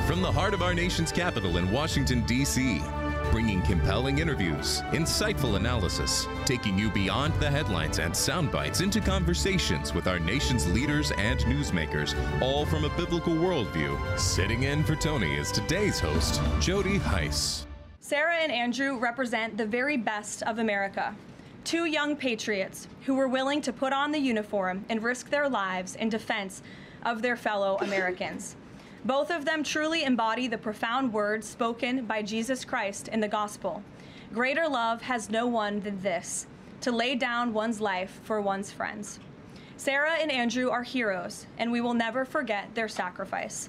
From the heart of our nation's capital in Washington, D.C., bringing compelling interviews, insightful analysis, taking you beyond the headlines and sound bites into conversations with our nation's leaders and newsmakers, all from a biblical worldview. Sitting in for Tony is today's host, Jody Heiss. Sarah and Andrew represent the very best of America. Two young patriots who were willing to put on the uniform and risk their lives in defense of their fellow Americans. Both of them truly embody the profound words spoken by Jesus Christ in the gospel. Greater love has no one than this, to lay down one's life for one's friends. Sarah and Andrew are heroes, and we will never forget their sacrifice.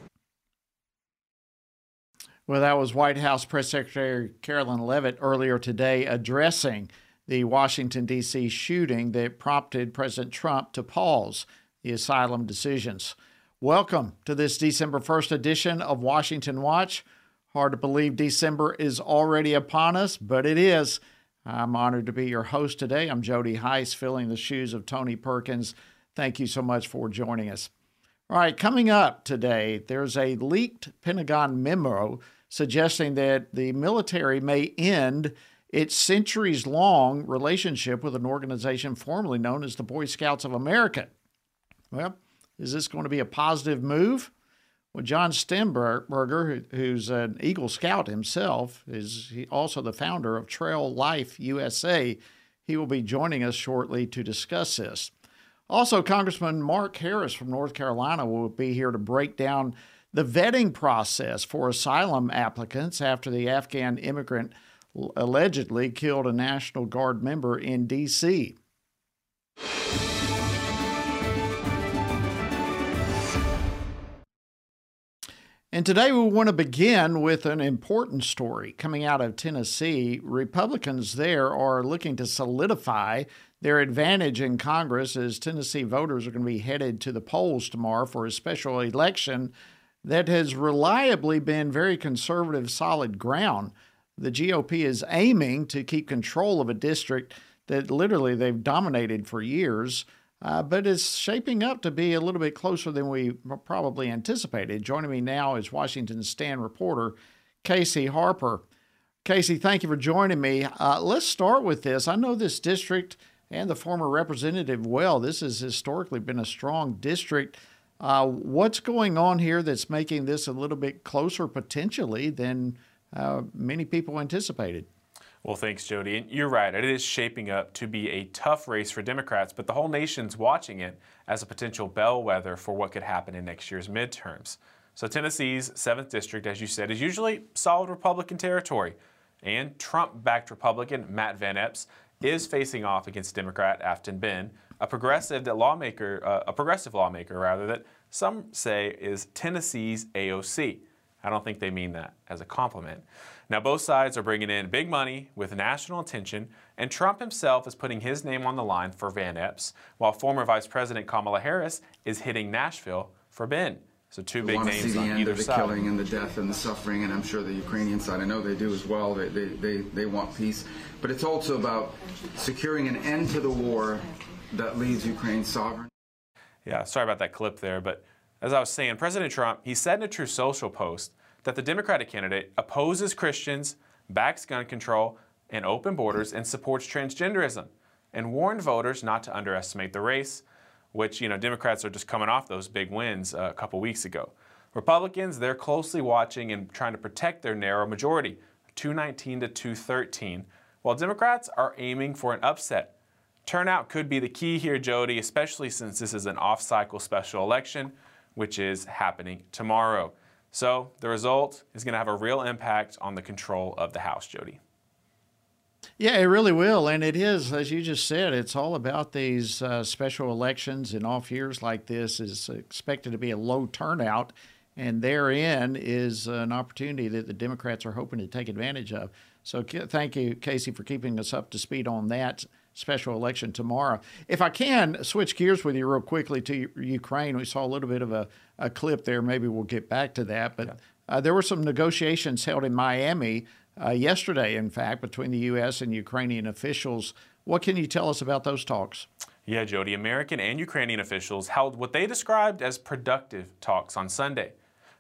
Well, that was White House Press Secretary Carolyn Leavitt earlier today addressing the Washington, D.C. shooting that prompted President Trump to pause the asylum decisions. Welcome to this December 1st edition of Washington Watch. Hard to believe December is already upon us, but it is. I'm honored to be your host today. I'm Jody Heiss, filling the shoes of Tony Perkins. Thank you so much for joining us. All right, coming up today, there's a leaked Pentagon memo suggesting that the military may end its centuries-long relationship with an organization formerly known as the Boy Scouts of America. Well, is this going to be a positive move? Well, John Stenberger, who's an Eagle Scout himself, is also the founder of Trail Life USA. He will be joining us shortly to discuss this. Also, Congressman Mark Harris from North Carolina will be here to break down the vetting process for asylum applicants after the Afghan immigrant allegedly killed a National Guard member in D.C. And today we want to begin with an important story coming out of Tennessee. Republicans there are looking to solidify their advantage in Congress as Tennessee voters are going to be headed to the polls tomorrow for a special election that has reliably been very conservative, solid ground. The GOP is aiming to keep control of a district that literally they've dominated for years. But it's shaping up to be a little bit closer than we probably anticipated. Joining me now is Washington Stand reporter Casey Harper. Casey, thank you for joining me. Let's start with this. I know this district and the former representative well. This has historically been a strong district. What's going on here that's making this a little bit closer potentially than many people anticipated? Well, thanks, Jody. And you're right. It is shaping up to be a tough race for Democrats, but the whole nation's watching it as a potential bellwether for what could happen in next year's midterms. So Tennessee's 7th District, as you said, is usually solid Republican territory. And Trump-backed Republican Matt Van Epps is facing off against Democrat Afton Benn, a progressive lawmaker that some say is Tennessee's AOC. I don't think they mean that as a compliment. Now, both sides are bringing in big money with national attention, and Trump himself is putting his name on the line for Van Epps, while former Vice President Kamala Harris is hitting Nashville for Benn. So two big names on either side. The killing and the death and the suffering, and I'm sure the Ukrainian side, I know they do as well. They want peace. But it's also about securing an end to the war that leaves Ukraine sovereign. Yeah, sorry about that clip there, but as I was saying, President Trump, he said in a Truth Social post that the Democratic candidate opposes Christians, backs gun control and open borders, and supports transgenderism, and warned voters not to underestimate the race, which, Democrats are just coming off those big wins a couple weeks ago. Republicans, they're closely watching and trying to protect their narrow majority, 219 to 213, while Democrats are aiming for an upset. Turnout could be the key here, Jody, especially since this is an off-cycle special election, which is happening tomorrow. So the result is going to have a real impact on the control of the House, Jody. Yeah, it really will. And it is, as you just said, it's all about these special elections. In off years like this is expected to be a low turnout. And therein is an opportunity that the Democrats are hoping to take advantage of. So thank you, Casey, for keeping us up to speed on that special election tomorrow. If I can switch gears with you real quickly to Ukraine, we saw a little bit of a clip there. Maybe we'll get back to that. But there were some negotiations held in Miami yesterday, in fact, between the U.S. and Ukrainian officials. What can you tell us about those talks? Yeah, Jody, American and Ukrainian officials held what they described as productive talks on Sunday.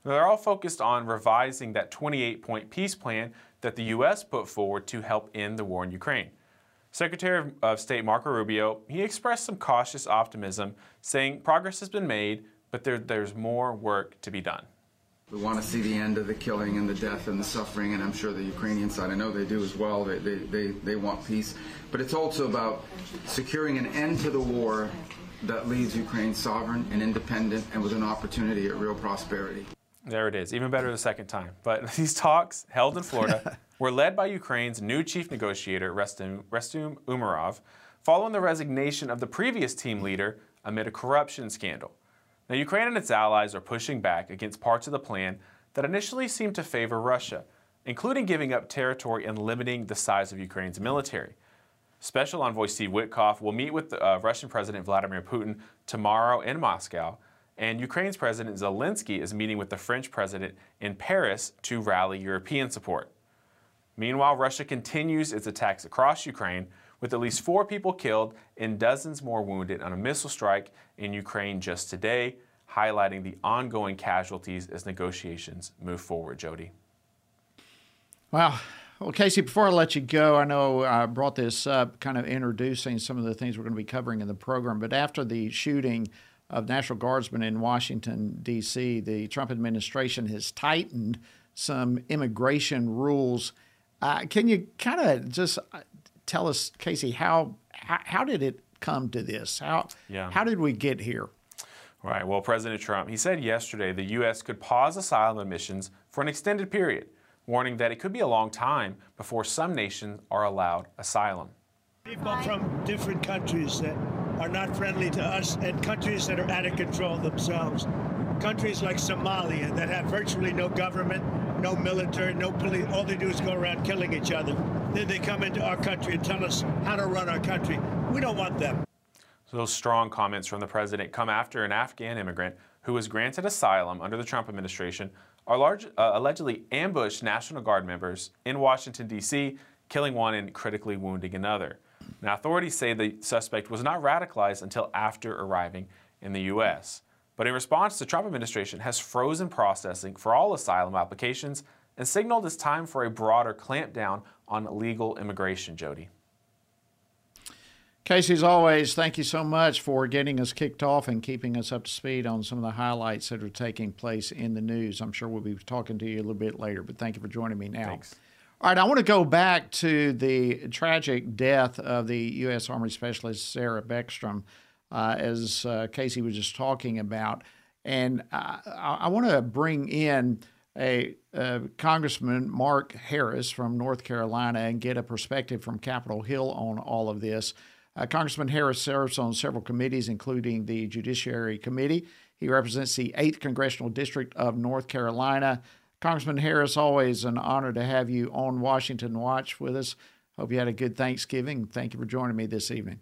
They're all focused on revising that 28-point peace plan that the U.S. put forward to help end the war in Ukraine. Secretary of State Marco Rubio, he expressed some cautious optimism, saying progress has been made, but there's more work to be done. We want to see the end of the killing and the death and the suffering, and I'm sure the Ukrainian side, I know they do as well, they want peace. But it's also about securing an end to the war that leaves Ukraine sovereign and independent and with an opportunity at real prosperity. There it is, even better the second time. But these talks, held in Florida, were led by Ukraine's new chief negotiator, Rustem Umerov, following the resignation of the previous team leader amid a corruption scandal. Now, Ukraine and its allies are pushing back against parts of the plan that initially seemed to favor Russia, including giving up territory and limiting the size of Ukraine's military. Special Envoy Steve Witkoff will meet with Russian President Vladimir Putin tomorrow in Moscow, and Ukraine's President Zelensky is meeting with the French president in Paris to rally European support. Meanwhile, Russia continues its attacks across Ukraine, with at least 4 people killed and dozens more wounded on a missile strike in Ukraine just today, highlighting the ongoing casualties as negotiations move forward, Jody. Wow. Well, Casey, before I let you go, I know I brought this up kind of introducing some of the things we're going to be covering in the program, but after the shooting of National Guardsmen in Washington, D.C., the Trump administration has tightened some immigration rules. Can you kind of just tell us, Casey, how did it come to this? How did we get here? Right. Well, President Trump, he said yesterday the U.S. could pause asylum admissions for an extended period, warning that it could be a long time before some nations are allowed asylum. People from different countries that are not friendly to us and countries that are out of control themselves. Countries like Somalia that have virtually no government, no military, no police. All they do is go around killing each other. Then they come into our country and tell us how to run our country. We don't want them. So those strong comments from the president come after an Afghan immigrant who was granted asylum under the Trump administration allegedly ambushed National Guard members in Washington, D.C., killing one and critically wounding another. Now, authorities say the suspect was not radicalized until after arriving in the U.S. But in response, the Trump administration has frozen processing for all asylum applications and signaled it's time for a broader clampdown on illegal immigration, Jody. Casey, as always, thank you so much for getting us kicked off and keeping us up to speed on some of the highlights that are taking place in the news. I'm sure we'll be talking to you a little bit later, but thank you for joining me now. Thanks. All right, I want to go back to the tragic death of the U.S. Army Specialist Sarah Beckstrom, as Casey was just talking about. And I want to bring in Congressman Mark Harris from North Carolina and get a perspective from Capitol Hill on all of this. Congressman Harris serves on several committees, including the Judiciary Committee. He represents the 8th Congressional District of North Carolina. Congressman Harris, always an honor to have you on Washington Watch with us. Hope you had a good Thanksgiving. Thank you for joining me this evening.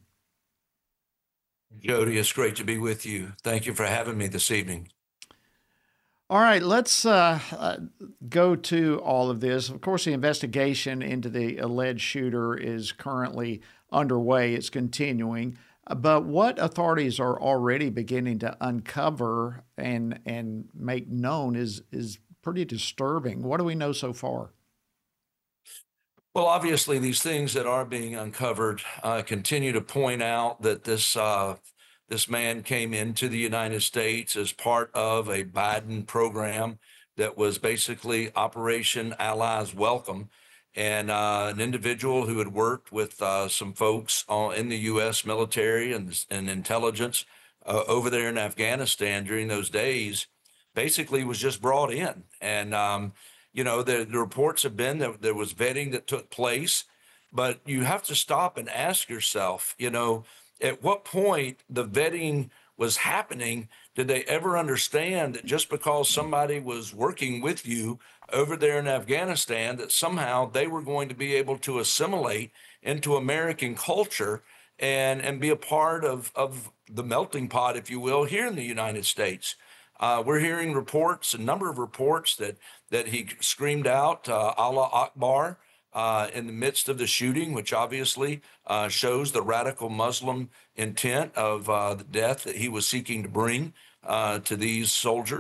Jody, it's great to be with you. Thank you for having me this evening. All right, let's go to all of this. Of course, the investigation into the alleged shooter is currently underway. It's continuing. But what authorities are already beginning to uncover and make known is pretty disturbing. What do we know so far? Well, obviously, these things that are being uncovered continue to point out that this man came into the United States as part of a Biden program that was basically Operation Allies Welcome, and an individual who had worked with some folks in the U.S. military and intelligence over there in Afghanistan during those days basically was just brought in. And, the reports have been that there was vetting that took place, but you have to stop and ask yourself, at what point the vetting was happening, did they ever understand that just because somebody was working with you over there in Afghanistan, that somehow they were going to be able to assimilate into American culture and be a part of the melting pot, if you will, here in the United States? We're hearing reports, a number of reports that he screamed out Allah Akbar in the midst of the shooting, which obviously shows the radical Muslim intent of the death that he was seeking to bring to these soldiers.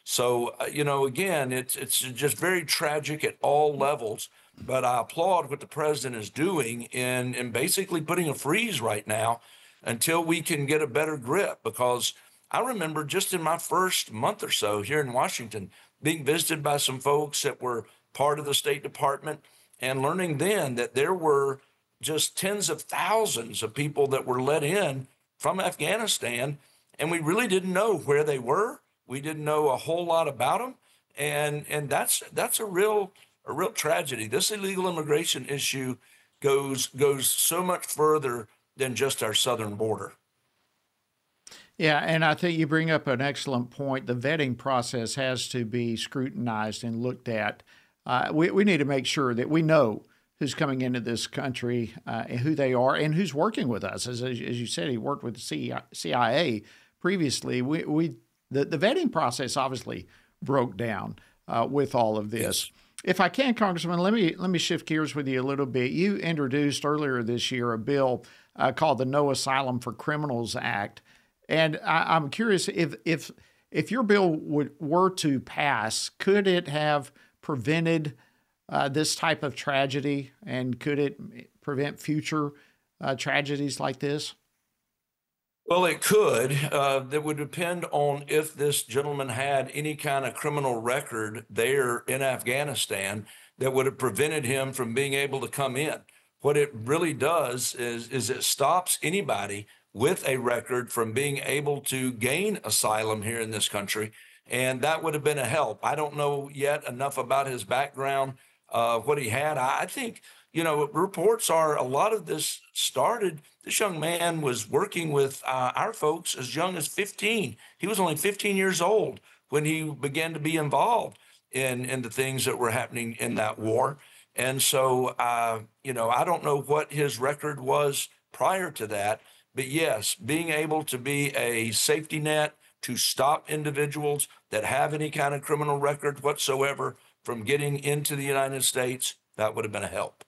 So, again, it's just very tragic at all levels. But I applaud what the president is doing in basically putting a freeze right now until we can get a better grip. Because I remember just in my first month or so here in Washington, being visited by some folks that were part of the State Department and learning then that there were just tens of thousands of people that were let in from Afghanistan, and we really didn't know where they were. We didn't know a whole lot about them, and that's a real tragedy. This illegal immigration issue goes so much further than just our southern border. Yeah, and I think you bring up an excellent point. The vetting process has to be scrutinized and looked at. We need to make sure that we know who's coming into this country, and who they are, and who's working with us. As you said, he worked with the CIA previously. The vetting process obviously broke down with all of this. Yes. If I can, Congressman, let me shift gears with you a little bit. You introduced earlier this year a bill called the No Asylum for Criminals Act, and I'm curious if your bill were to pass, could it have prevented this type of tragedy, and could it prevent future tragedies like this? Well, it could. That would depend on if this gentleman had any kind of criminal record there in Afghanistan that would have prevented him from being able to come in. What it really does is it stops anybody with a record from being able to gain asylum here in this country, and that would have been a help. I don't know yet enough about his background, what he had. I think, reports are a lot of this started. This young man was working with our folks as young as 15. He was only 15 years old when he began to be involved in the things that were happening in that war. And so, I don't know what his record was prior to that. But yes, being able to be a safety net to stop individuals that have any kind of criminal record whatsoever from getting into the United States, that would have been a help.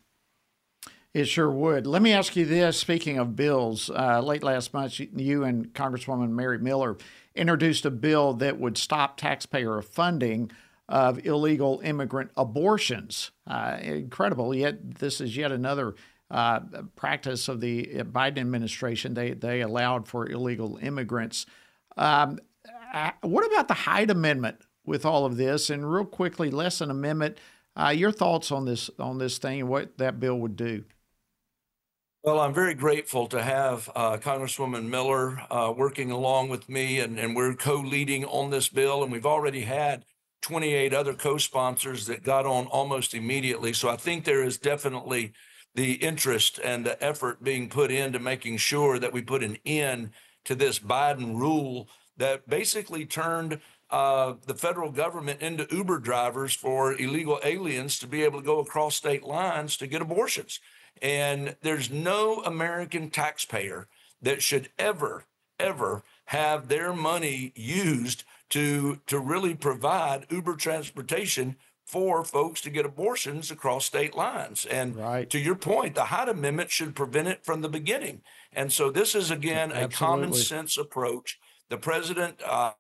It sure would. Let me ask you this. Speaking of bills, late last month, you and Congresswoman Mary Miller introduced a bill that would stop taxpayer funding of illegal immigrant abortions. Incredible. Yet this is yet another practice of the Biden administration. They allowed for illegal immigrants. What about the Hyde Amendment with all of this? And real quickly, less than a minute, your thoughts on this thing and what that bill would do? Well, I'm very grateful to have Congresswoman Miller working along with me, and we're co-leading on this bill, and we've already had 28 other co-sponsors that got on almost immediately. So I think there is definitely the interest and the effort being put into making sure that we put an end to this Biden rule that basically turned the federal government into Uber drivers for illegal aliens to be able to go across state lines to get abortions. And there's no American taxpayer that should ever have their money used to really provide Uber transportation for folks to get abortions across state lines. And right. To your point, the Hyde Amendment should prevent it from the beginning. And so this is, again, a common sense approach. The president...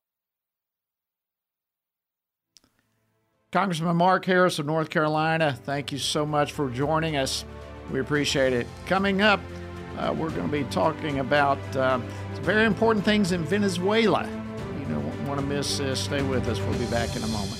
Congressman Mark Harris of North Carolina, thank you so much for joining us. We appreciate it. Coming up, we're going to be talking about some very important things in Venezuela. You don't want to miss this. Stay with us. We'll be back in a moment.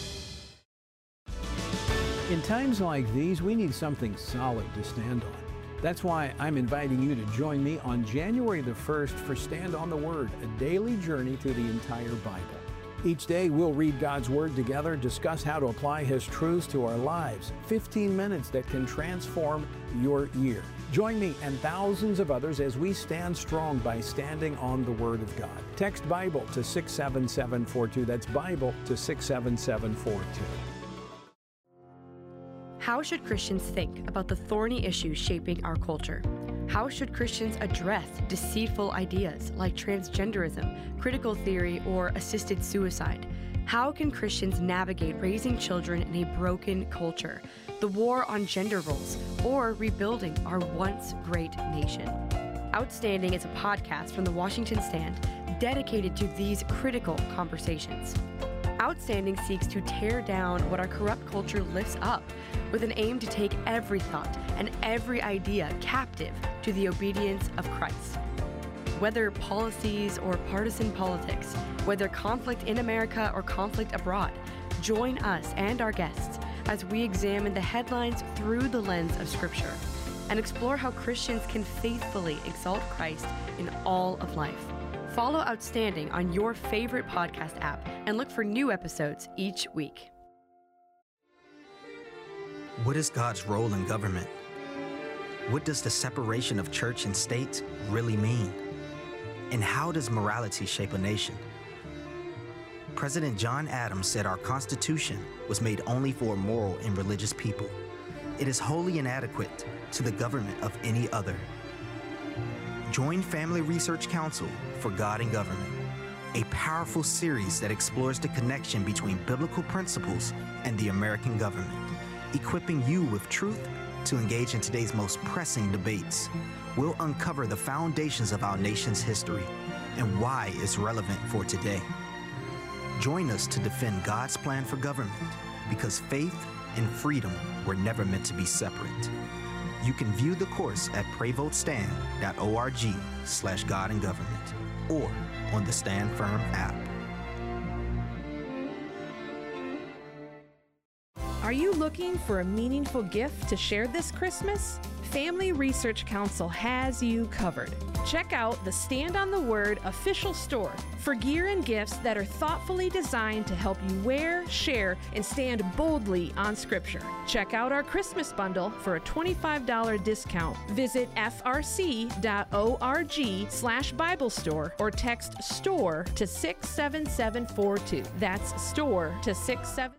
In times like these, we need something solid to stand on. That's why I'm inviting you to join me on January the 1st for Stand on the Word, a daily journey through the entire Bible. Each day, we'll read God's Word together, discuss how to apply His truths to our lives. 15 minutes that can transform your year. Join me and thousands of others as we stand strong by standing on the Word of God. Text Bible to 67742. That's Bible to 67742. How should Christians think about the thorny issues shaping our culture? How should Christians address deceitful ideas like transgenderism, critical theory, or assisted suicide? How can Christians navigate raising children in a broken culture, the war on gender roles, or rebuilding our once great nation? Outstanding is a podcast from the Washington Stand dedicated to these critical conversations. Outstanding seeks to tear down what our corrupt culture lifts up, with an aim to take every thought and every idea captive to the obedience of Christ. Whether policies or partisan politics, whether conflict in America or conflict abroad, join us and our guests as we examine the headlines through the lens of Scripture and explore how Christians can faithfully exalt Christ in all of life. Follow Outstanding on your favorite podcast app and look for new episodes each week. What is God's role in government? What does the separation of church and state really mean? And how does morality shape a nation? President John Adams said our Constitution was made only for a moral and religious people. It is wholly inadequate to the government of any other. Join Family Research Council for God and Government, a powerful series that explores the connection between biblical principles and the American government, equipping you with truth to engage in today's most pressing debates. We'll uncover the foundations of our nation's history and why it's relevant for today. Join us to defend God's plan for government, because faith and freedom were never meant to be separate. You can view the course at prayvotestand.org/God and Government or on the Stand Firm app. Are you looking for a meaningful gift to share this Christmas? Family Research Council has you covered. Check out the Stand on the Word official store for gear and gifts that are thoughtfully designed to help you wear, share, and stand boldly on Scripture. Check out our Christmas bundle for a $25 discount. Visit frc.org/Bible store or text STORE to 67742. That's STORE to 67742.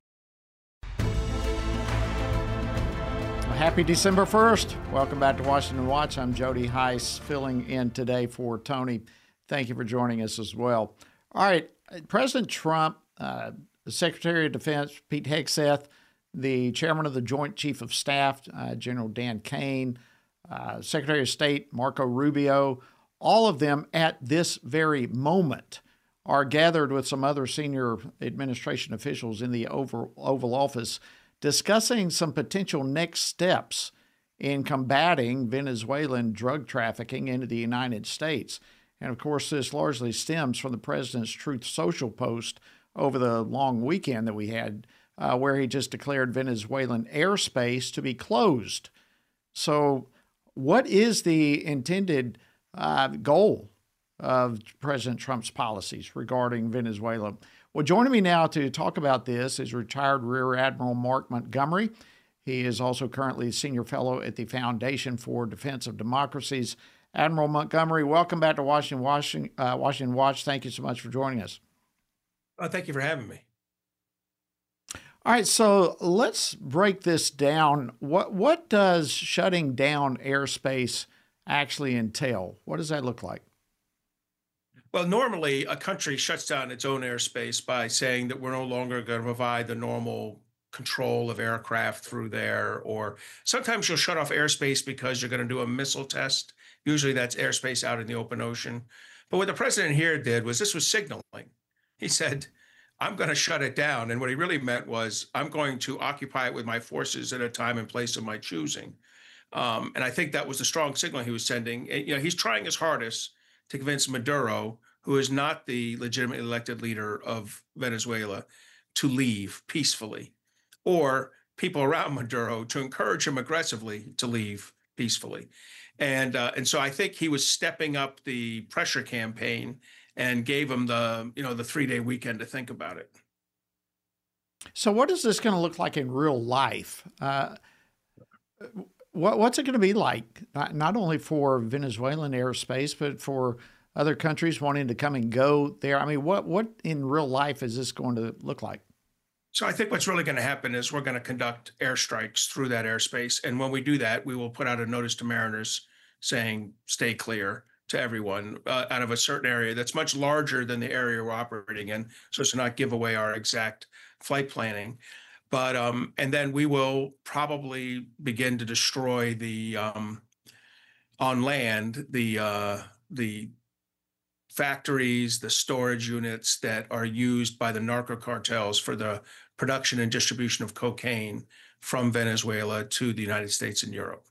Happy December 1st. Welcome back to Washington Watch. I'm Jody Heiss, filling in today for Tony. Thank you for joining us as well. All right, President Trump, the Secretary of Defense, Pete Hegseth, the Chairman of the Joint Chief of Staff, General Dan Kane, Secretary of State, Marco Rubio, all of them at this very moment are gathered with some other senior administration officials in the Oval Office discussing some potential next steps in combating Venezuelan drug trafficking into the United States. And of course, this largely stems from the president's Truth Social post over the long weekend that we had, where he just declared Venezuelan airspace to be closed. So what is the intended goal of President Trump's policies regarding Venezuela? Well, joining me now to talk about this is retired Rear Admiral Mark Montgomery. He is also currently a senior fellow at the Foundation for Defense of Democracies. Admiral Montgomery, welcome back to Washington Watch. Thank you so much for joining us. Thank you for having me. All right, so let's break this down. What does shutting down airspace actually entail? What does that look like? Well, normally a country shuts down its own airspace by saying that we're no longer going to provide the normal control of aircraft through there, or sometimes you'll shut off airspace because you're going to do a missile test. Usually that's airspace out in the open ocean. But what the president here did was this was signaling. He said, I'm going to shut it down. And what he really meant was, I'm going to occupy it with my forces at a time and place of my choosing. And I think that was the strong signal he was sending. He's trying his hardest to convince Maduro, who is not the legitimately elected leader of Venezuela, to leave peacefully, or people around Maduro to encourage him aggressively to leave peacefully. And so I think he was stepping up the pressure campaign and gave him the 3-day weekend to think about it. So what is this going to look like in real life? What's it going to be like, not only for Venezuelan airspace, but for other countries wanting to come and go there? I mean, what in real life is this going to look like? So I think what's really going to happen is we're going to conduct airstrikes through that airspace. And when we do that, we will put out a notice to mariners saying, stay clear to everyone out of a certain area that's much larger than the area we're operating in, so as to not give away our exact flight planning. But and then we will probably begin to destroy the on land the factories, the storage units that are used by the narco cartels for the production and distribution of cocaine from Venezuela to the United States and Europe.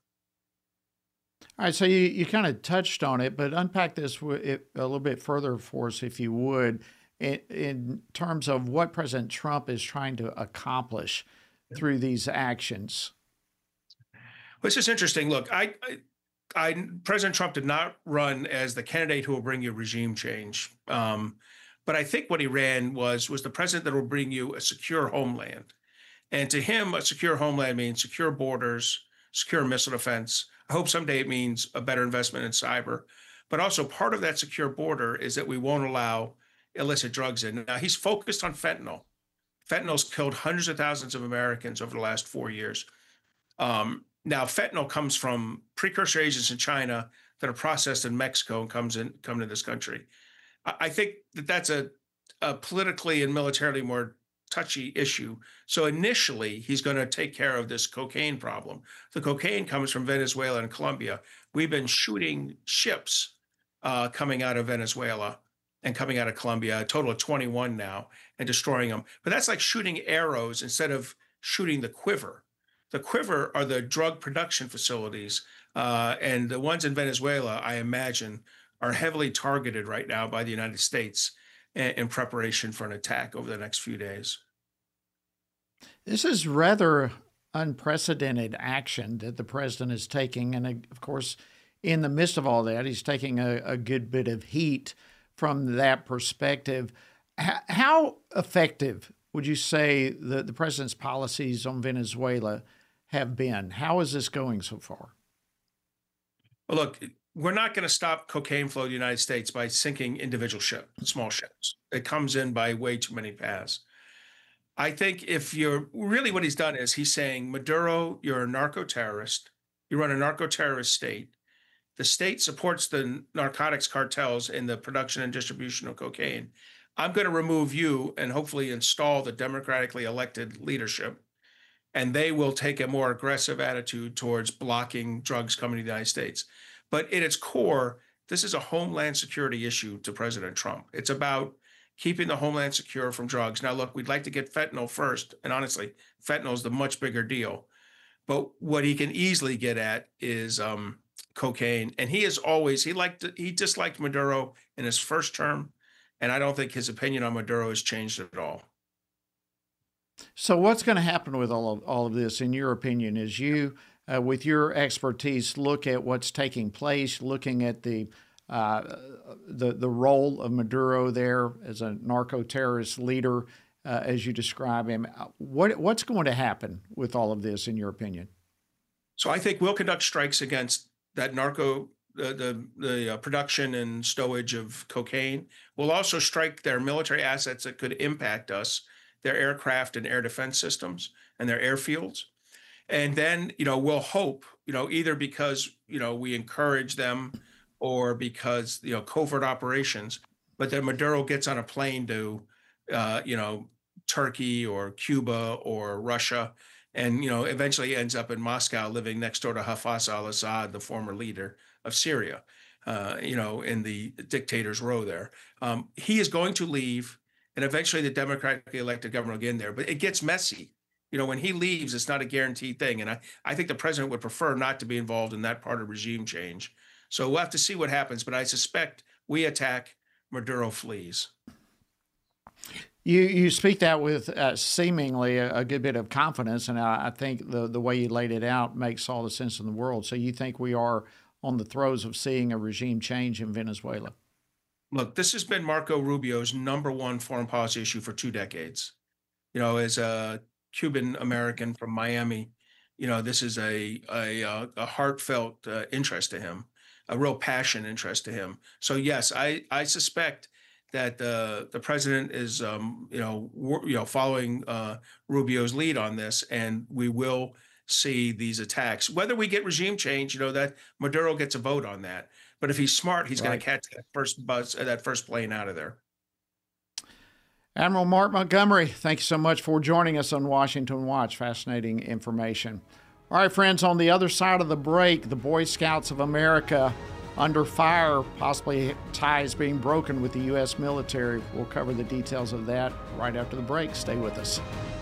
All right, so you kind of touched on it, but unpack this a little bit further for us, if you would, in terms of what President Trump is trying to accomplish through these actions. Well, it's just interesting. Look, President Trump did not run as the candidate who will bring you regime change. But I think what he ran was the president that will bring you a secure homeland. And to him, a secure homeland means secure borders, secure missile defense. I hope someday it means a better investment in cyber. But also part of that secure border is that we won't allow illicit drugs in. Now, he's focused on fentanyl. Fentanyl's killed hundreds of thousands of Americans over the last 4 years. Now, fentanyl comes from precursor agents in China that are processed in Mexico and come to this country. I think that that's a politically and militarily more touchy issue. So initially, he's going to take care of this cocaine problem. The cocaine comes from Venezuela and Colombia. We've been shooting ships coming out of Venezuela and coming out of Colombia, a total of 21 now, and destroying them. But that's like shooting arrows instead of shooting the quiver. The quiver are the drug production facilities, and the ones in Venezuela, I imagine, are heavily targeted right now by the United States in preparation for an attack over the next few days. This is rather unprecedented action that the president is taking. And of course, in the midst of all that, he's taking a good bit of heat from that perspective. How effective would you say the president's policies on Venezuela have been? How is this going so far? Well, look, we're not going to stop cocaine flow to the United States by sinking individual ships, small ships. It comes in by way too many paths. I think what he's done is he's saying, Maduro, you're a narco-terrorist. You run a narco-terrorist state. The state supports the narcotics cartels in the production and distribution of cocaine. I'm going to remove you and hopefully install the democratically elected leadership, and they will take a more aggressive attitude towards blocking drugs coming to the United States. But at its core, this is a homeland security issue to President Trump. It's about keeping the homeland secure from drugs. Now, look, we'd like to get fentanyl first, and honestly, fentanyl is the much bigger deal. But what he can easily get at is cocaine. And he disliked Maduro in his first term, and I don't think his opinion on Maduro has changed at all. So what's going to happen with all of this, in your opinion, as you, with your expertise, look at what's taking place, looking at the role of Maduro there as a narco-terrorist leader, as you describe him? What's going to happen with all of this, in your opinion? So I think we'll conduct strikes against that the production and stowage of cocaine. We'll also strike their military assets that could impact us, their aircraft and air defense systems and their airfields. And then, we'll hope, either because, we encourage them or because, covert operations, but then Maduro gets on a plane to, Turkey or Cuba or Russia, and, eventually ends up in Moscow living next door to Hafez al-Assad, the former leader of Syria, in the dictator's row there. He is going to leave, and eventually the democratically elected government will get in there, but it gets messy. When he leaves, it's not a guaranteed thing. And I think the president would prefer not to be involved in that part of regime change. So we'll have to see what happens. But I suspect we attack, Maduro flees. You speak that with seemingly a good bit of confidence. And I think the way you laid it out makes all the sense in the world. So you think we are on the throes of seeing a regime change in Venezuela? Look, this has been Marco Rubio's #1 foreign policy issue for 2 decades. As a Cuban American from Miami, this is a heartfelt interest to him, a real passion interest to him. So yes, I suspect that the president is following Rubio's lead on this, and we will see these attacks. Whether we get regime change, that Maduro gets a vote on that. But if he's smart, he's going to catch that first plane out of there. Admiral Mark Montgomery, thank you so much for joining us on Washington Watch. Fascinating information. All right, friends, on the other side of the break, the Boy Scouts of America under fire, possibly ties being broken with the U.S. military. We'll cover the details of that right after the break. Stay with us.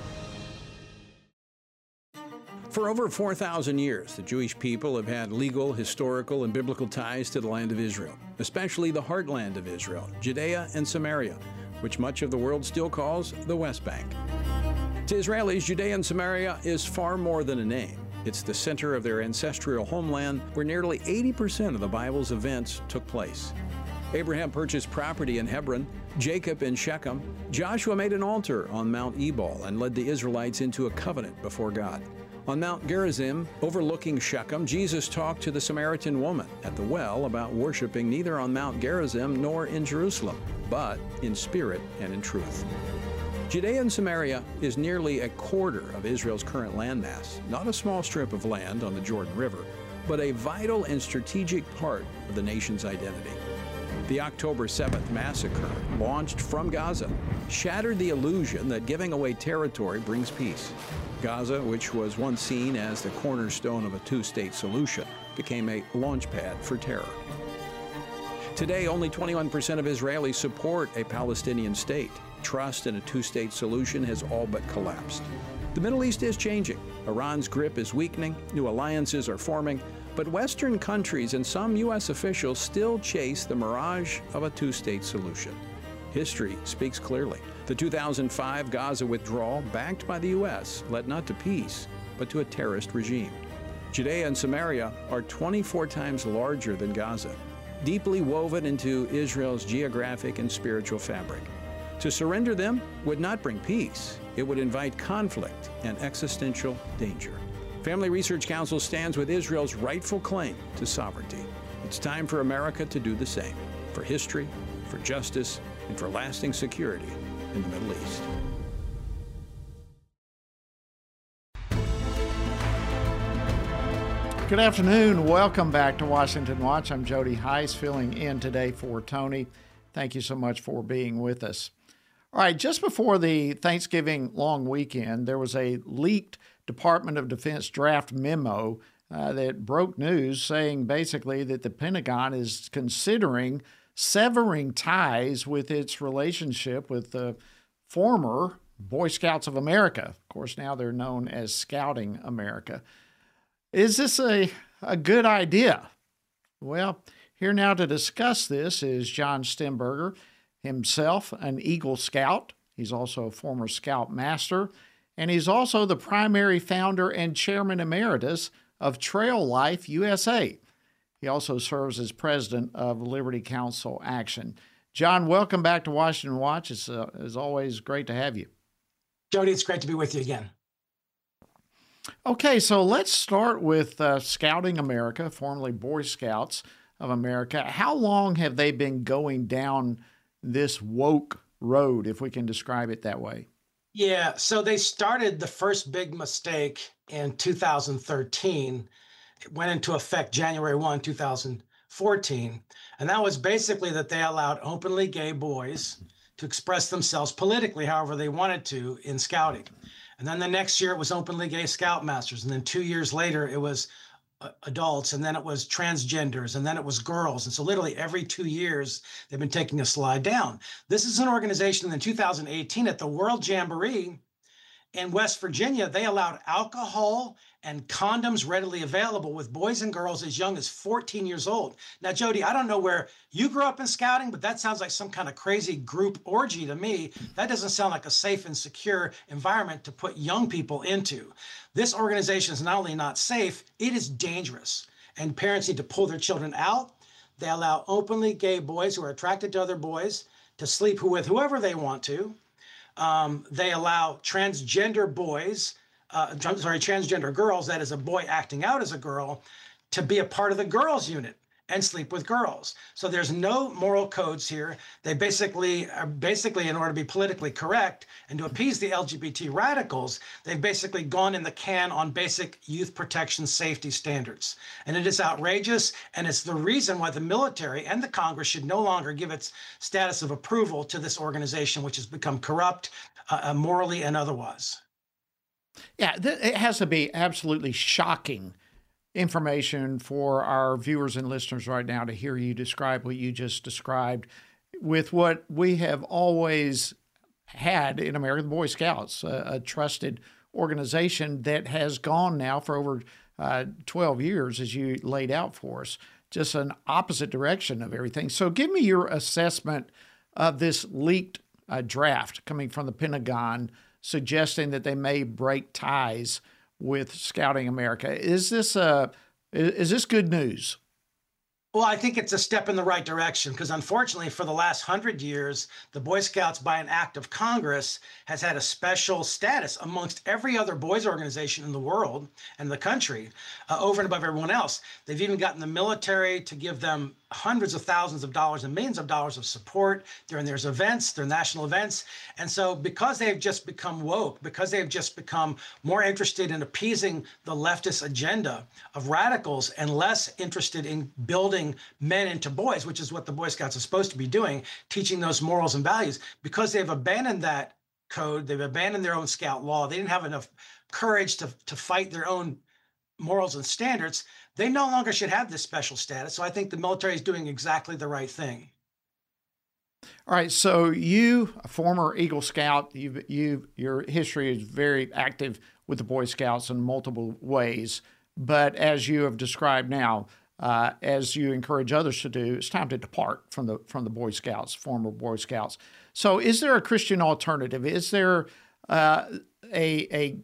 For over 4,000 years, the Jewish people have had legal, historical, and biblical ties to the land of Israel, especially the heartland of Israel, Judea and Samaria, which much of the world still calls the West Bank. To Israelis, Judea and Samaria is far more than a name. It's the center of their ancestral homeland where nearly 80% of the Bible's events took place. Abraham purchased property in Hebron, Jacob in Shechem. Joshua made an altar on Mount Ebal and led the Israelites into a covenant before God. On Mount Gerizim, overlooking Shechem, Jesus talked to the Samaritan woman at the well about worshiping neither on Mount Gerizim nor in Jerusalem, but in spirit and in truth. Judea and Samaria is nearly a quarter of Israel's current landmass, not a small strip of land on the Jordan River, but a vital and strategic part of the nation's identity. The October 7th massacre, launched from Gaza, shattered the illusion that giving away territory brings peace. Gaza, which was once seen as the cornerstone of a two-state solution, became a launchpad for terror. Today, only 21% of Israelis support a Palestinian state. Trust in a two-state solution has all but collapsed. The Middle East is changing. Iran's grip is weakening, new alliances are forming, but Western countries and some U.S. officials still chase the mirage of a two-state solution. History speaks clearly. The 2005 Gaza withdrawal, backed by the U.S., led not to peace, but to a terrorist regime. Judea and Samaria are 24 times larger than Gaza, deeply woven into Israel's geographic and spiritual fabric. To surrender them would not bring peace. It would invite conflict and existential danger. Family Research Council stands with Israel's rightful claim to sovereignty. It's time for America to do the same, for history, for justice, and for lasting security in the Middle East. Good afternoon. Welcome back to Washington Watch. I'm Jody Heiss, filling in today for Tony. Thank you so much for being with us. All right, just before the Thanksgiving long weekend, there was a leaked Department of Defense draft memo that broke news saying basically that the Pentagon is considering severing ties with its relationship with the former Boy Scouts of America. Of course, now they're known as Scouting America. Is this a good idea? Well, here now to discuss this is John Stemberger, himself an Eagle Scout. He's also a former Scout Master, and he's also the primary founder and chairman emeritus of Trail Life USA. He also serves as president of Liberty Council Action. John, welcome back to Washington Watch. It's always great to have you. Jody, it's great to be with you again. Okay, so let's start with Scouting America, formerly Boy Scouts of America. How long have they been going down this woke road, if we can describe it that way? Yeah, so they started the first big mistake in 2013. It went into effect January 1, 2014. And that was basically that they allowed openly gay boys to express themselves politically however they wanted to in scouting. And then the next year it was openly gay Scoutmasters. And then 2 years later it was adults, and then it was transgenders, and then it was girls. And so literally every 2 years, they've been taking a slide down. This is an organization in 2018 at the World Jamboree in West Virginia. They allowed alcohol and condoms readily available with boys and girls as young as 14 years old. Now, Jody, I don't know where you grew up in scouting, but that sounds like some kind of crazy group orgy to me. That doesn't sound like a safe and secure environment to put young people into. This organization is not only not safe, it is dangerous. And parents need to pull their children out. They allow openly gay boys who are attracted to other boys to sleep with whoever they want to. They allow transgender boys, transgender girls, that is a boy acting out as a girl, to be a part of the girls' unit and sleep with girls. So there's no moral codes here. They basically, in order to be politically correct and to appease the LGBT radicals, they've basically gone in the can on basic youth protection safety standards. And it is outrageous, and it's the reason why the military and the Congress should no longer give its status of approval to this organization, which has become corrupt morally and otherwise. Yeah, it has to be absolutely shocking information for our viewers and listeners right now to hear you describe what you just described with what we have always had in America, the Boy Scouts, a trusted organization that has gone now for over 12 years, as you laid out for us, just an opposite direction of everything. So give me your assessment of this leaked draft coming from the Pentagon suggesting that they may break ties with Scouting America. Is this good news? Well, I think it's a step in the right direction because unfortunately for the last 100 years, the Boy Scouts by an act of Congress has had a special status amongst every other boys organization in the world and the country over and above everyone else. They've even gotten the military to give them hundreds of thousands of dollars and millions of dollars of support during their events, their national events. And so because they've just become woke, because they've just become more interested in appeasing the leftist agenda of radicals and less interested in building men into boys, which is what the Boy Scouts are supposed to be doing, teaching those morals and values, because they've abandoned that code, they've abandoned their own scout law, they didn't have enough courage to fight their own morals and standards, they no longer should have this special status. So I think the military is doing exactly the right thing. All right. So you, a former Eagle Scout, your history is very active with the Boy Scouts in multiple ways. But as you have described now, as you encourage others to do, it's time to depart from the Boy Scouts, former Boy Scouts. So is there a Christian alternative? Is there a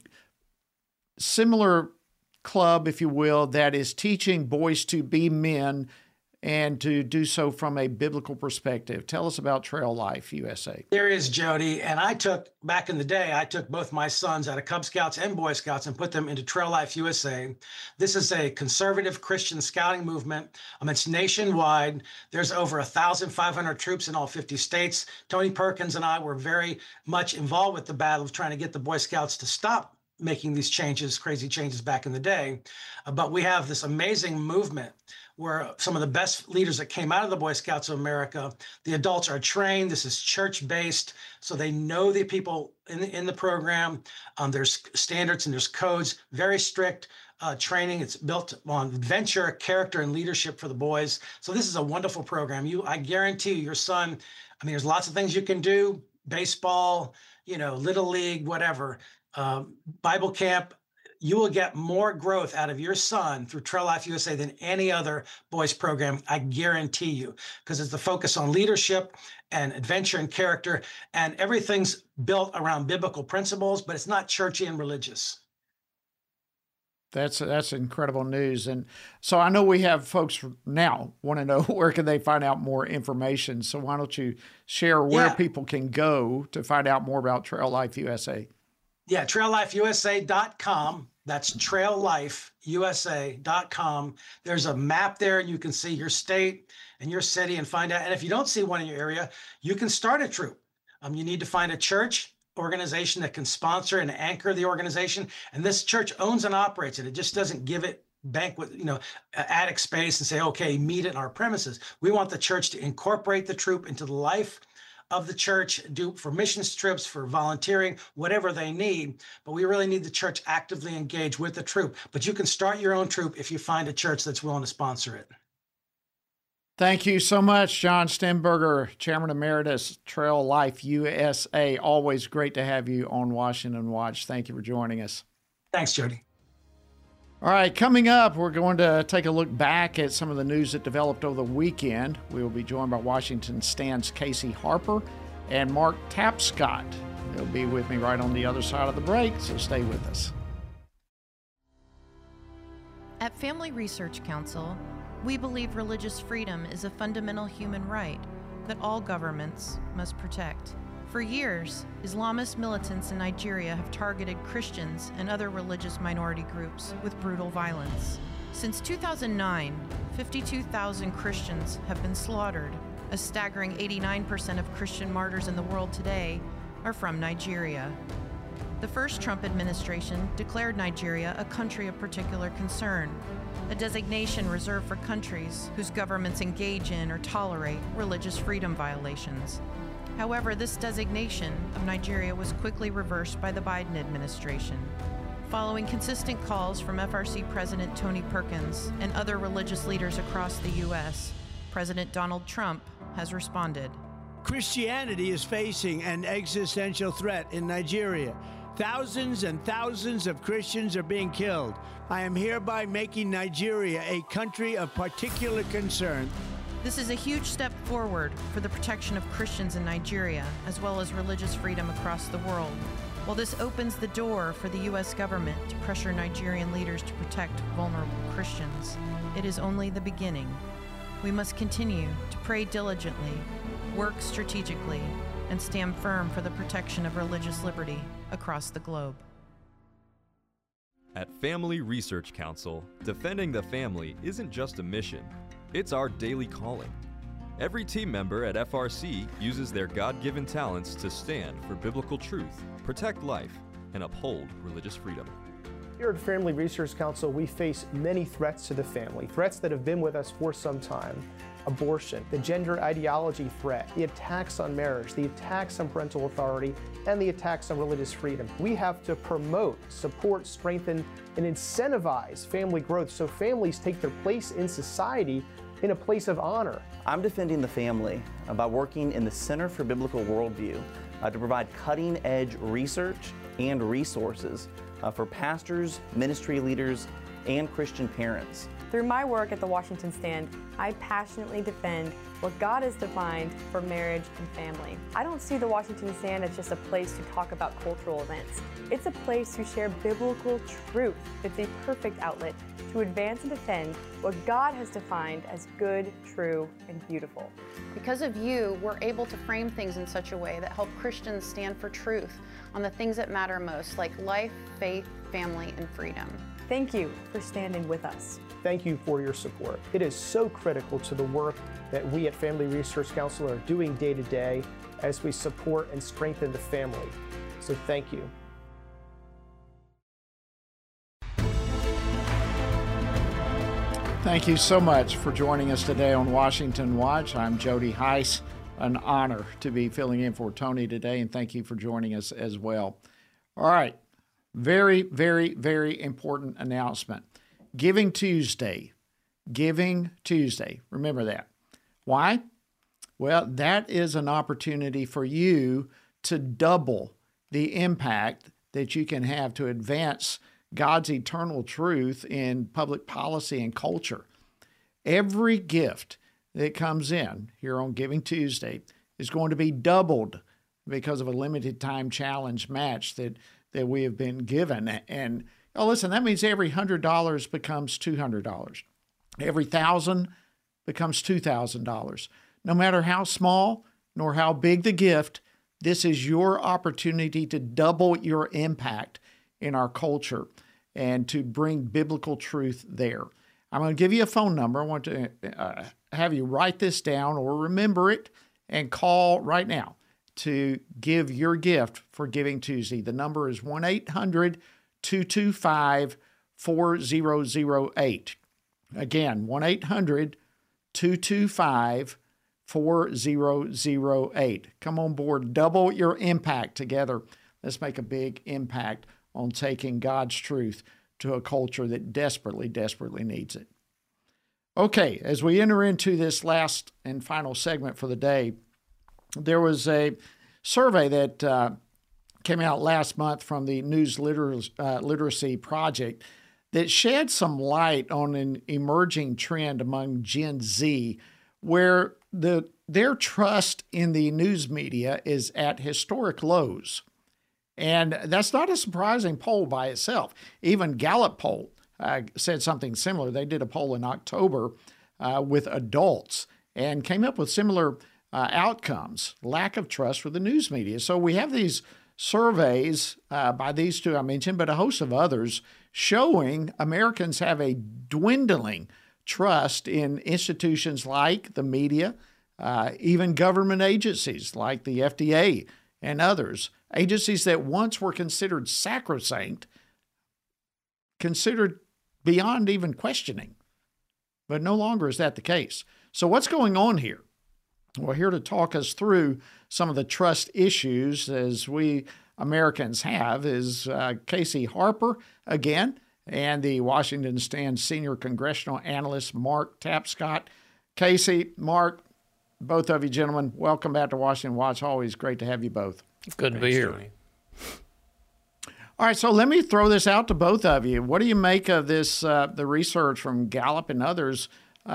similar club, if you will, that is teaching boys to be men and to do so from a biblical perspective? Tell us about Trail Life USA. There is, Jody. And back in the day, I took both my sons out of Cub Scouts and Boy Scouts and put them into Trail Life USA. This is a conservative Christian scouting movement. It's nationwide. There's over 1,500 troops in all 50 states. Tony Perkins and I were very much involved with the battle of trying to get the Boy Scouts to stop making these changes, crazy changes back in the day. But we have this amazing movement where some of the best leaders that came out of the Boy Scouts of America, the adults are trained. This is church-based, so they know the people in the program. There's standards and there's codes, very strict training. It's built on adventure, character, and leadership for the boys. So this is a wonderful program. I guarantee you, your son, there's lots of things you can do, baseball, Little League, whatever. Bible camp, you will get more growth out of your son through Trail Life USA than any other boys program, I guarantee you, because it's the focus on leadership and adventure and character, and everything's built around biblical principles, but it's not churchy and religious. That's incredible news. And so I know we have folks now want to know where can they find out more information. So why don't you share where people can go to find out more about Trail Life USA? Yeah, traillifeusa.com. That's traillifeusa.com. There's a map there, and you can see your state and your city and find out. And if you don't see one in your area, you can start a troop. You need to find a church organization that can sponsor and anchor the organization. And this church owns and operates it. It just doesn't give it banquet, attic space and say, okay, meet at our premises. We want the church to incorporate the troop into the life of the church, do for missions trips, for volunteering, whatever they need. But we really need the church actively engaged with the troop. But you can start your own troop if you find a church that's willing to sponsor it. Thank you so much, John Stenberger, Chairman Emeritus, Trail Life USA. Always great to have you on Washington Watch. Thank you for joining us. Thanks, Jody. All right, coming up, we're going to take a look back at some of the news that developed over the weekend. We will be joined by Washington Stand's Casey Harper and Mark Tapscott. They'll be with me right on the other side of the break, so stay with us. At Family Research Council, we believe religious freedom is a fundamental human right that all governments must protect. For years, Islamist militants in Nigeria have targeted Christians and other religious minority groups with brutal violence. Since 2009, 52,000 Christians have been slaughtered. A staggering 89% of Christian martyrs in the world today are from Nigeria. The first Trump administration declared Nigeria a country of particular concern, a designation reserved for countries whose governments engage in or tolerate religious freedom violations. However, this designation of Nigeria was quickly reversed by the Biden administration. Following consistent calls from FRC President Tony Perkins and other religious leaders across the U.S., President Donald Trump has responded. Christianity is facing an existential threat in Nigeria. Thousands and thousands of Christians are being killed. I am hereby making Nigeria a country of particular concern. This is a huge step forward for the protection of Christians in Nigeria, as well as religious freedom across the world. While this opens the door for the U.S. government to pressure Nigerian leaders to protect vulnerable Christians, it is only the beginning. We must continue to pray diligently, work strategically, and stand firm for the protection of religious liberty across the globe. At Family Research Council, defending the family isn't just a mission, it's our daily calling. Every team member at FRC uses their God-given talents to stand for biblical truth, protect life, and uphold religious freedom. Here at Family Research Council, we face many threats to the family, threats that have been with us for some time. Abortion, the gender ideology threat, the attacks on marriage, the attacks on parental authority, and the attacks on religious freedom. We have to promote, support, strengthen, and incentivize family growth so families take their place in society in a place of honor. I'm defending the family by working in the Center for Biblical Worldview to provide cutting-edge research and resources for pastors, ministry leaders, and Christian parents. Through my work at the Washington Stand, I passionately defend what God has defined for marriage and family. I don't see the Washington Stand as just a place to talk about cultural events. It's a place to share biblical truth. It's a perfect outlet to advance and defend what God has defined as good, true, and beautiful. Because of you, we're able to frame things in such a way that help Christians stand for truth on the things that matter most, like life, faith, family, and freedom. Thank you for standing with us. Thank you for your support. It is so critical to the work that we at Family Research Council are doing day to day as we support and strengthen the family. So thank you. Thank you so much for joining us today on Washington Watch. I'm Jody Heiss. An honor to be filling in for Tony today, and thank you for joining us as well. All right, very, very, very important announcement. Giving Tuesday. Giving Tuesday. Remember that. Why? Well, that is an opportunity for you to double the impact that you can have to advance God's eternal truth in public policy and culture. Every gift that comes in here on Giving Tuesday is going to be doubled because of a limited time challenge match that we have been given. And oh, listen, that means every $100 becomes $200. Every $1,000 becomes $2,000. No matter how small nor how big the gift, this is your opportunity to double your impact in our culture and to bring biblical truth there. I'm going to give you a phone number. I want to have you write this down or remember it and call right now to give your gift for Giving Tuesday. The number is 1-800-225-4008. Again, 1-800-225-4008. Come on board, double your impact together. Let's make a big impact on taking God's truth to a culture that desperately, desperately needs it. Okay, as we enter into this last and final segment for the day, there was a survey that came out last month from the News Literacy Project that shed some light on an emerging trend among Gen Z where their trust in the news media is at historic lows. And that's not a surprising poll by itself. Even Gallup poll said something similar. They did a poll in October with adults and came up with similar outcomes, lack of trust for the news media. So we have these surveys by these two I mentioned, but a host of others showing Americans have a dwindling trust in institutions like the media, even government agencies like the FDA and others. Agencies that once were considered sacrosanct, considered beyond even questioning. But no longer is that the case. So what's going on here? Well, here to talk us through some of the trust issues as we Americans have is Casey Harper again, and the Washington Stand senior congressional analyst Mark Tapscott. Casey, Mark, both of you gentlemen, welcome back to Washington Watch. Always great to have you both. Good to be here. All right, so let me throw this out to both of you. What do you make of this, the research from Gallup and others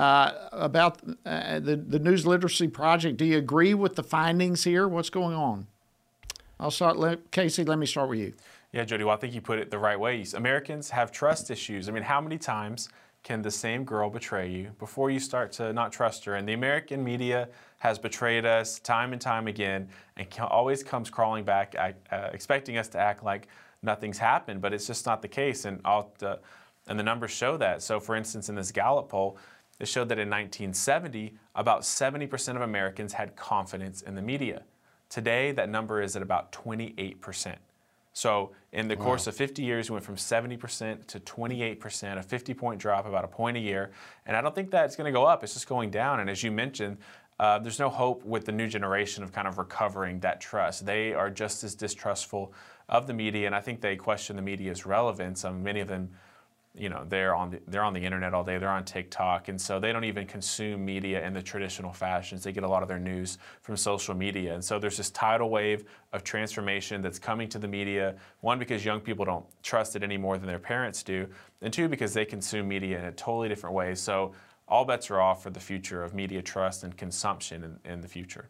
about the News Literacy Project? Do you agree with the findings here? What's going on? I'll start, Casey, let me start with you. Yeah, Jody, well, I think you put it the right way. Americans have trust issues. I mean, how many times can the same girl betray you before you start to not trust her? And the American media has betrayed us time and time again and always comes crawling back, expecting us to act like nothing's happened, but it's just not the case. And the numbers show that. So, for instance, in this Gallup poll, it showed that in 1970, about 70% of Americans had confidence in the media. Today, that number is at about 28%. So in the course of 50 years, we went from 70% to 28%, a 50-point drop, about a point a year. And I don't think that's going to go up. It's just going down. And as you mentioned, there's no hope with the new generation of kind of recovering that trust. They are just as distrustful of the media, and I think they question the media's relevance. Many of them, you know, they're on the internet all day. They're on TikTok, and so they don't even consume media in the traditional fashions. They get a lot of their news from social media, and so there's this tidal wave of transformation that's coming to the media. One, because young people don't trust it any more than their parents do, and two, because they consume media in a totally different way. So all bets are off for the future of media trust and consumption in the future.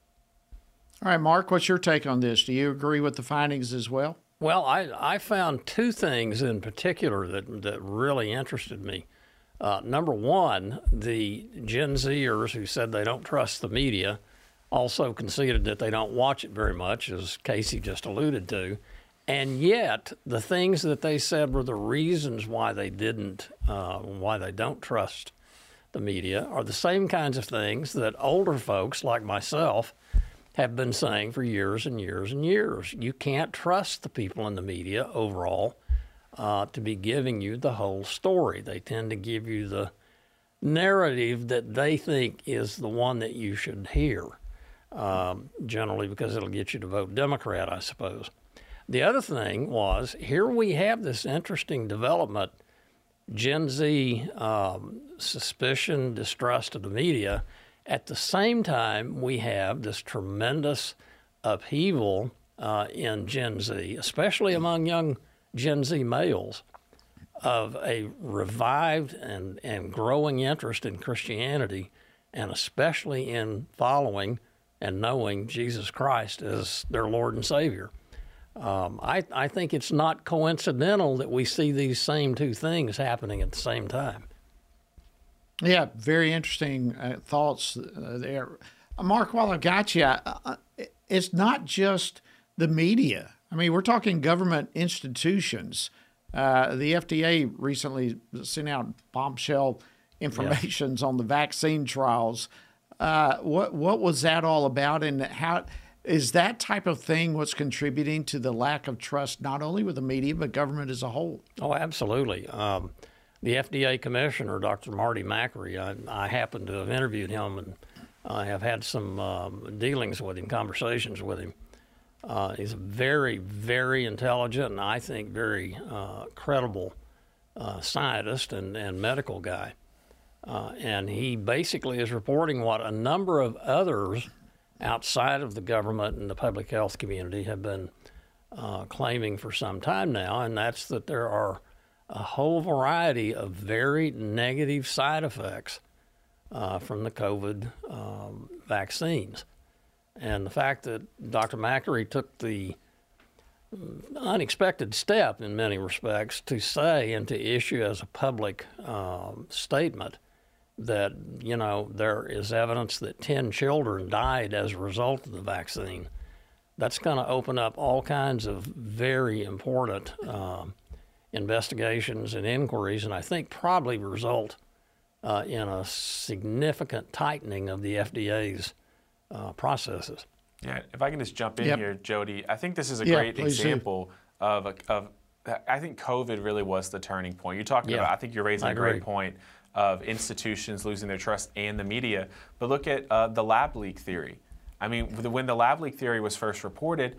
All right, Mark, what's your take on this? Do you agree with the findings as well? Well, I found two things in particular that really interested me. Number one, the Gen Zers who said they don't trust the media also conceded that they don't watch it very much, as Casey just alluded to. And yet, the things that they said were the reasons why they don't trust the media are the same kinds of things that older folks like myself have been saying for years and years and years. You can't trust the people in the media overall to be giving you the whole story. They tend to give you the narrative that they think is the one that you should hear, generally because it'll get you to vote Democrat, I suppose. The other thing was, here we have this interesting development, Gen Z suspicion, distrust of the media. At the same time, we have this tremendous upheaval in Gen Z, especially among young Gen Z males, of a revived and growing interest in Christianity, and especially in following and knowing Jesus Christ as their Lord and Savior. I think it's not coincidental that we see these same two things happening at the same time. Yeah, very interesting thoughts there. Mark, while I've got you, it's not just the media. I mean, we're talking government institutions. The FDA recently sent out bombshell informations on the vaccine trials. What was that all about, and how is that type of thing what's contributing to the lack of trust, not only with the media, but government as a whole? Oh, absolutely. The FDA commissioner, Dr. Marty Makary, I happen to have interviewed him, and I have had some dealings with him, conversations with him. He's a very, very intelligent and I think very credible scientist and medical guy. And he basically is reporting what a number of others outside of the government and the public health community have been claiming for some time now, and that's that there are a whole variety of very negative side effects from the COVID vaccines. And the fact that Dr. Makary took the unexpected step in many respects to say and to issue as a public statement that, you know, there is evidence that 10 children died as a result of the vaccine, that's going to open up all kinds of very important investigations and inquiries, and I think probably result in a significant tightening of the FDA's processes. Yeah, if I can just jump in here, Jody, I think this is a great example of I think COVID really was the turning point. You're talking about, I think you're raising a great point of institutions losing their trust and the media, but look at the lab leak theory. I mean, when the lab leak theory was first reported,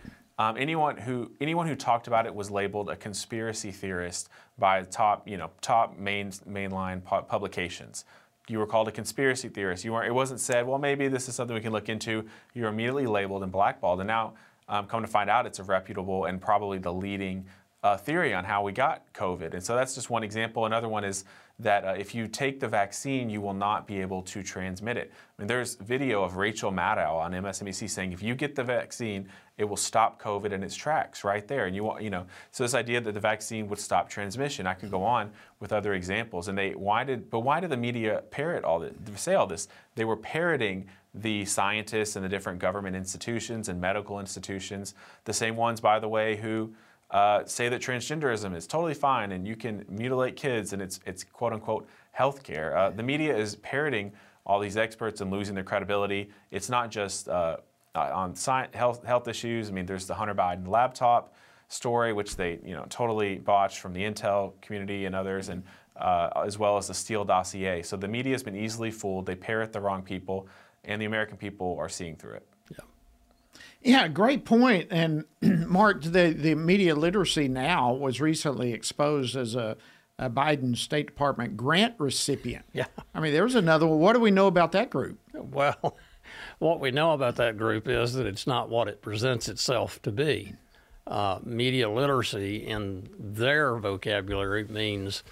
anyone who talked about it was labeled a conspiracy theorist by top mainline publications. You were called a conspiracy theorist. It wasn't said, well, maybe this is something we can look into. You're immediately labeled and blackballed. And now, come to find out, it's a reputable and probably the leading theory on how we got COVID. And so that's just one example. Another one is that if you take the vaccine, you will not be able to transmit it. I mean, there's video of Rachel Maddow on MSNBC saying, if you get the vaccine, it will stop COVID in its tracks right there. And so this idea that the vaccine would stop transmission, I could go on with other examples. And why did the media parrot all this, say all this? They were parroting the scientists and the different government institutions and medical institutions, the same ones, by the way, who say that transgenderism is totally fine and you can mutilate kids and it's quote unquote healthcare. The media is parroting all these experts and losing their credibility. It's not just on health issues. I mean, there's the Hunter Biden laptop story, which they totally botched from the Intel community and others, and as well as the Steele dossier. So the media has been easily fooled. They parrot the wrong people, and the American people are seeing through it. Yeah, great point. And Mark, the media literacy now was recently exposed as a Biden State Department grant recipient. Yeah. I mean, there's another one. What do we know about that group? Well, what we know about that group is that it's not what it presents itself to be. Media literacy in their vocabulary means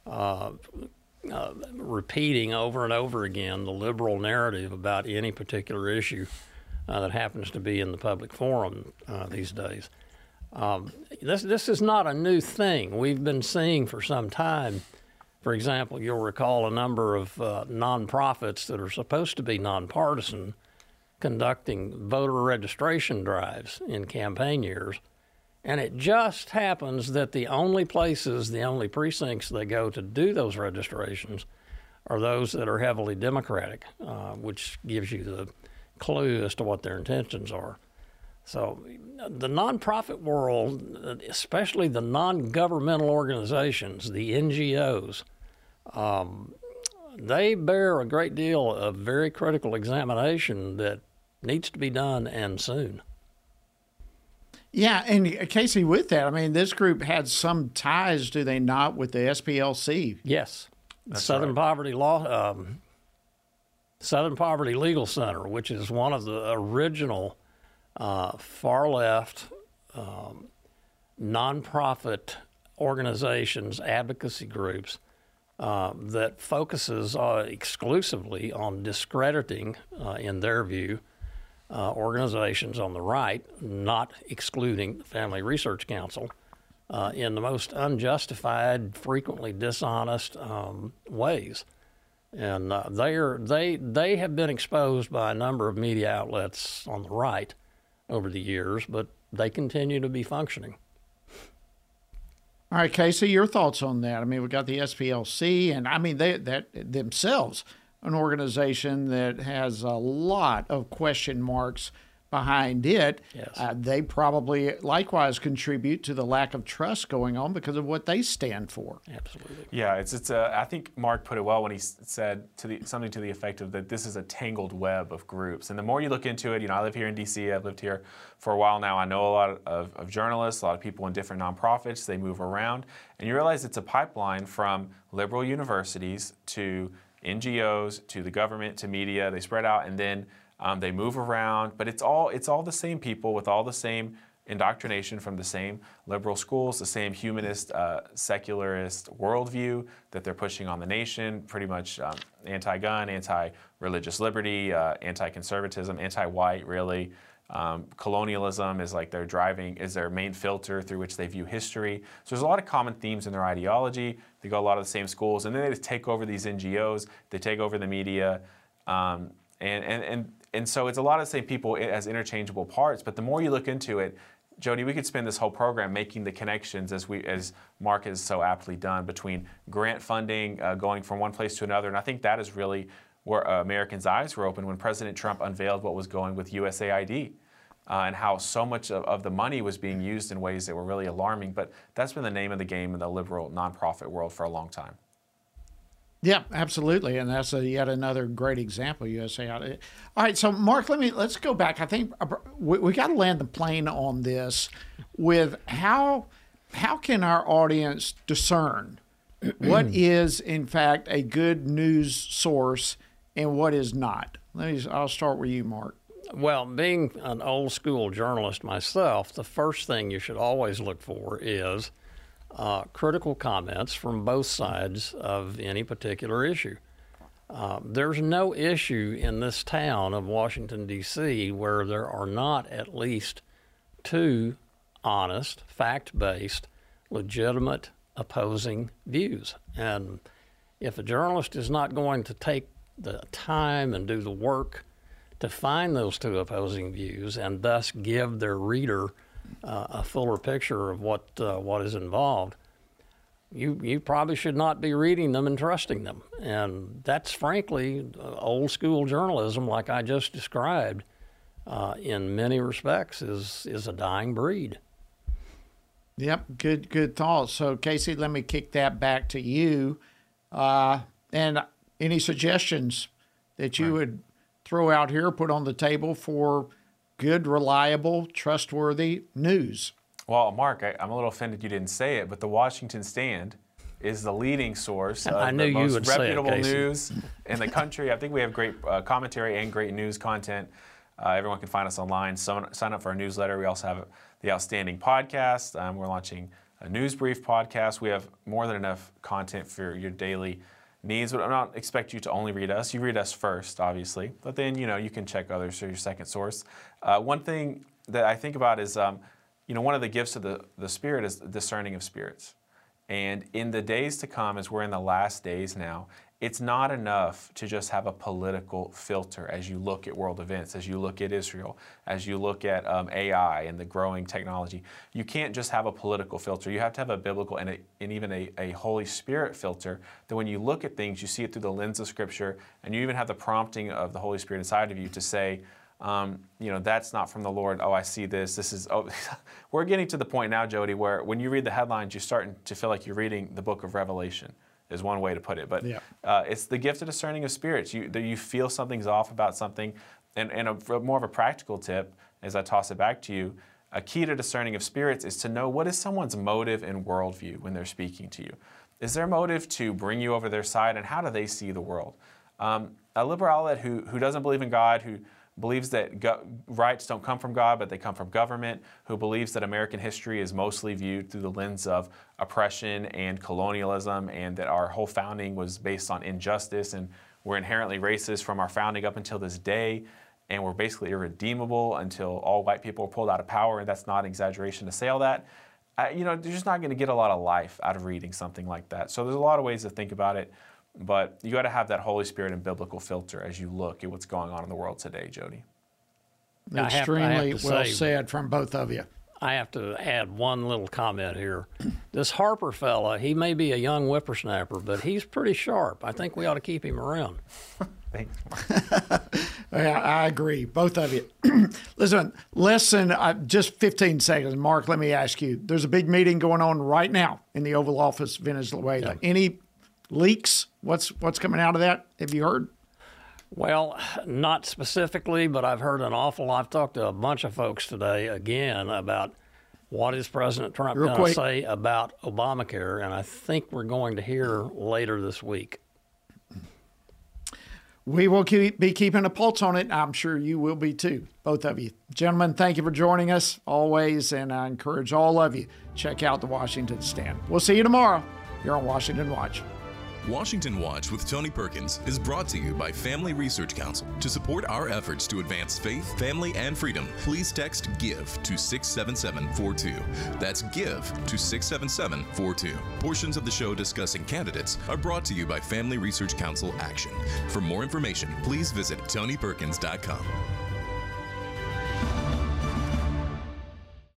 repeating over and over again the liberal narrative about any particular issue that happens to be in the public forum these days. This is not a new thing. We've been seeing for some time. For example, you'll recall a number of nonprofits that are supposed to be nonpartisan conducting voter registration drives in campaign years. And it just happens that the only precincts they go to do those registrations are those that are heavily Democratic, which gives you the clue as to what their intentions are. So the nonprofit world, especially the non-governmental organizations, the NGOs, they bear a great deal of very critical examination that needs to be done, and soon. Yeah, and Casey, with that, I mean, this group had some ties, do they not, with the SPLC? Yes. Southern Poverty Legal Center, which is one of the original far-left nonprofit organizations, advocacy groups that focuses exclusively on discrediting, in their view, organizations on the right, not excluding the Family Research Council, in the most unjustified, frequently dishonest ways. And they have been exposed by a number of media outlets on the right over the years, but they continue to be functioning. All right, Casey, your thoughts on that? I mean, we got the SPLC, and I mean, they themselves, an organization that has a lot of question marks behind it. Yes. They probably likewise contribute to the lack of trust going on because of what they stand for. Absolutely. Yeah, I think Mark put it well when he said something to the effect of that this is a tangled web of groups. And the more you look into it, I live here in D.C., I've lived here for a while now. I know a lot of journalists, a lot of people in different nonprofits. They move around. And you realize it's a pipeline from liberal universities to NGOs to the government to media. They spread out, and then they move around, but it's all the same people with all the same indoctrination from the same liberal schools, the same humanist, secularist worldview that they're pushing on the nation, pretty much anti-gun, anti-religious liberty, anti-conservatism, anti-white, really. Colonialism is like their main filter through which they view history. So there's a lot of common themes in their ideology. They go a lot of the same schools, and then they just take over these NGOs. They take over the media, and so it's a lot of the same people as interchangeable parts. But the more you look into it, Jody, we could spend this whole program making the connections as Mark has so aptly done between grant funding going from one place to another. And I think that is really where Americans' eyes were open when President Trump unveiled what was going with USAID and how so much of the money was being used in ways that were really alarming. But that's been the name of the game in the liberal nonprofit world for a long time. Yeah, absolutely, and that's yet another great example. USA. All right, so Mark, let's go back. I think we got to land the plane on this with how can our audience discern what is in fact a good news source and what is not. I'll start with you, Mark. Well, being an old school journalist myself, the first thing you should always look for is critical comments from both sides of any particular issue. There's no issue in this town of Washington, D.C. where there are not at least two honest, fact-based, legitimate opposing views. And if a journalist is not going to take the time and do the work to find those two opposing views and thus give their reader a fuller picture of what is involved, you probably should not be reading them and trusting them. And that's frankly old school journalism, like I just described, in many respects is a dying breed. Yep, good thoughts. So Casey, let me kick that back to you. And any suggestions that you would throw out here, put on the table for good, reliable, trustworthy news? Well, Mark, I'm a little offended you didn't say it, but the Washington Stand is the leading source of the most reputable news in the country. I think we have great commentary and great news content. Everyone can find us online. Sign up for our newsletter. We also have the Outstanding Podcast. We're launching a News Brief podcast. We have more than enough content for your daily needs, but I don't expect you to only read us. You read us first, obviously, but then you can check others for your second source. One thing that I think about is one of the gifts of the Spirit is discerning of spirits. And in the days to come, as we're in the last days now, it's not enough to just have a political filter as you look at world events, as you look at Israel, as you look at AI and the growing technology. You can't just have a political filter. You have to have a biblical and even a Holy Spirit filter, that when you look at things, you see it through the lens of Scripture, and you even have the prompting of the Holy Spirit inside of you to say, that's not from the Lord. Oh, I see this. We're getting to the point now, Jody, where when you read the headlines, you're starting to feel like you're reading the book of Revelation, is one way to put it. But it's the gift of discerning of spirits. You feel something's off about something. And more of a practical tip, as I toss it back to you, a key to discerning of spirits is to know what is someone's motive and worldview when they're speaking to you. Is their motive to bring you over their side, and how do they see the world? A liberal outlet who doesn't believe in God, who believes that rights don't come from God, but they come from government, who believes that American history is mostly viewed through the lens of oppression and colonialism, and that our whole founding was based on injustice, and we're inherently racist from our founding up until this day, and we're basically irredeemable until all white people are pulled out of power, and that's not an exaggeration to say all that. You're just not going to get a lot of life out of reading something like that. So there's a lot of ways to think about it. But you got to have that Holy Spirit and biblical filter as you look at what's going on in the world today, Jody. Extremely well said from both of you. I have to add one little comment here. This Harper fella, he may be a young whippersnapper, but he's pretty sharp. I think we ought to keep him around. Thanks. Yeah, I agree, both of you. Listen, just 15 seconds. Mark, let me ask you. There's a big meeting going on right now in the Oval Office, Venezuela. Yeah. Any leaks? What's coming out of that? Have you heard? Well, not specifically, but I've heard an awful lot. I've talked to a bunch of folks today, again, about what is President Trump going to say about Obamacare, and I think we're going to hear later this week. We will be keeping a pulse on it. I'm sure you will be too, both of you. Gentlemen, thank you for joining us always, and I encourage all of you, check out the Washington Stand. We'll see you tomorrow here on Washington Watch. Washington Watch with Tony Perkins is brought to you by Family Research Council. To support our efforts to advance faith, family, and freedom, please text GIVE to 67742. That's GIVE to 67742. Portions of the show discussing candidates are brought to you by Family Research Council Action. For more information, please visit TonyPerkins.com.